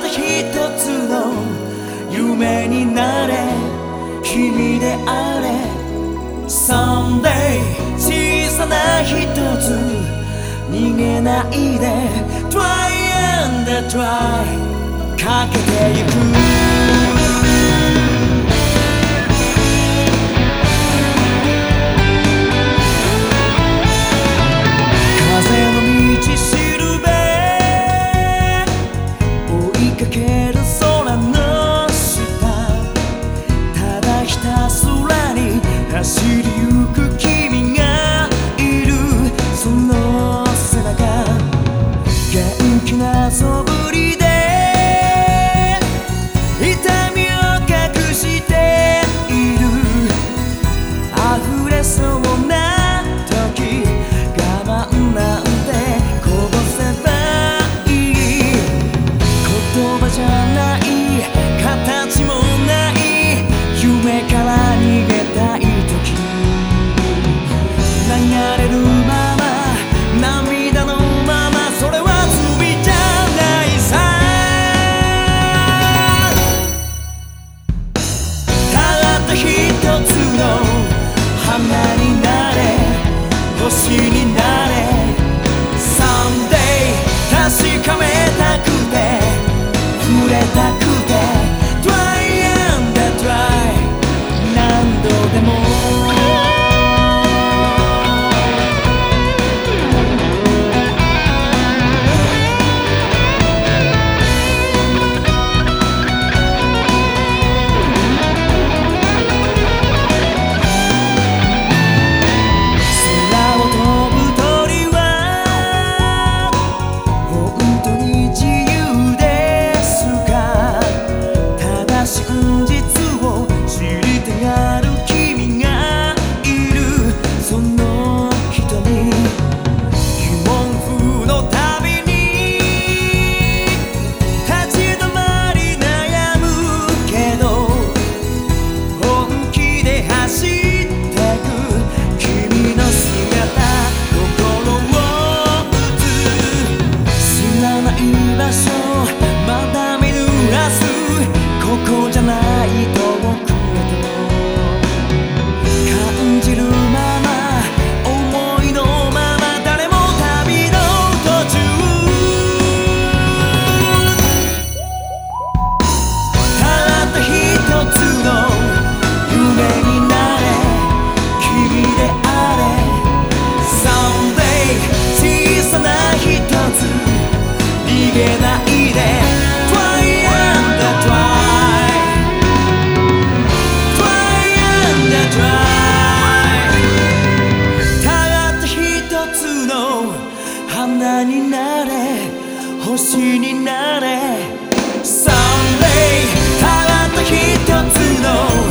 た一つの夢になれ、君であれ Someday 小さな一つ逃げないで Try and try かけてゆく走りゆく君がいる、その背中元気な素振りで痛みを隠している、溢れそうな時我慢なんてこぼせばいい、言葉じゃない形もない夢から逃げたい流れるまま涙のまま、それは罪じゃないさ。たった一つの花になれ、星になれ Someday 確かめたくて触れたくて Try and try 何度でもここじゃない遠くへと感じるまま思いのまま誰も旅の途中たった一つの夢になれ、君であれ Someday 小さな一つ逃げないで花になれ、星になれ Someday たった一つの